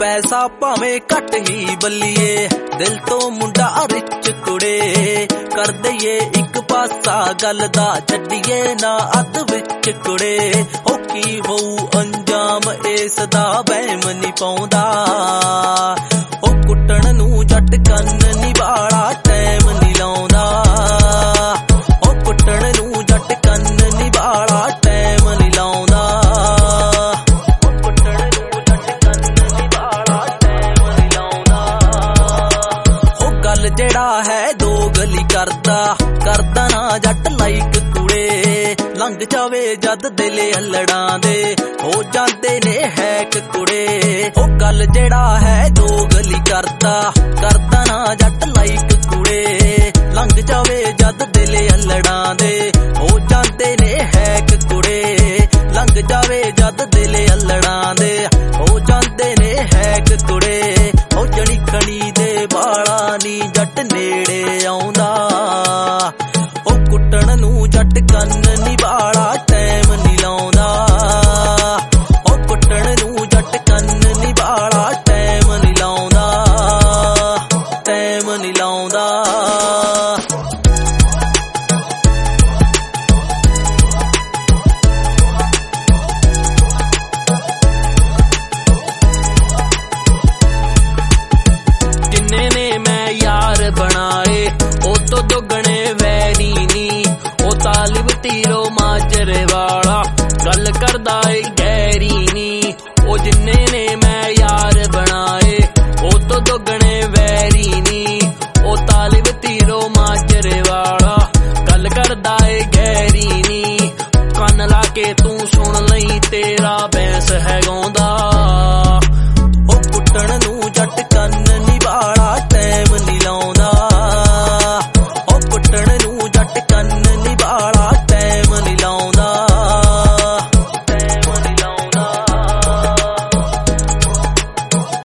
पैसा भावें घट ही बल्लीए दिल तो मुंडा रिच कुड़े कर दईए एक पासा गल दा छड्डीए ना अध विच कुड़े हो की होऊ अंजाम इस दा वहम नहीं पाउंदा ओ कुट्टण नूं जट कन नी बाड़ा टाइम नहीं लाउंदा ओ कुट्टण नूं जट कन नी बाड़ा टाइम नहीं लाउंदा जेड़ा है दो गली करदा ना जट लाइक कुड़े लंघ जावे जद दिल अल्लड़ां दे हो जांदे ने हैक कुड़े ओ गल जेड़ा है दो गली करदा ना जट लाइक कुड़े लंघ जावे जद दिल अल्लड़ां दे हो जांदे ने हैक कुड़े लंघ जावे जद दिल अल्लड़ां दे हो जांदे ने हैक कुड़े हो जणी खड़ी दे बाला नी जट नेड़े आउंदा ओ कुट्टण नूं जट कन नी बाड़ा टाइम नी लाउंदा ओ कुट्टण नूं जट कन नी बाड़ा टाइम नी लाउंदा टाइम नी लाउंदा जिन्ने ने मैं यार बनाए ओ तो दुगने वैरी नी ओ तालिब तीरो माजरे वाला गल करदा ए गैरी नी ओ जिन्ने ने मैं यार बनाए ओ तो दुगने वैरी नी ओ तालिब तीरो माजरे वाला गल करदा ए गैरी नी कन ला के तू सुन लई तेरा बैंस है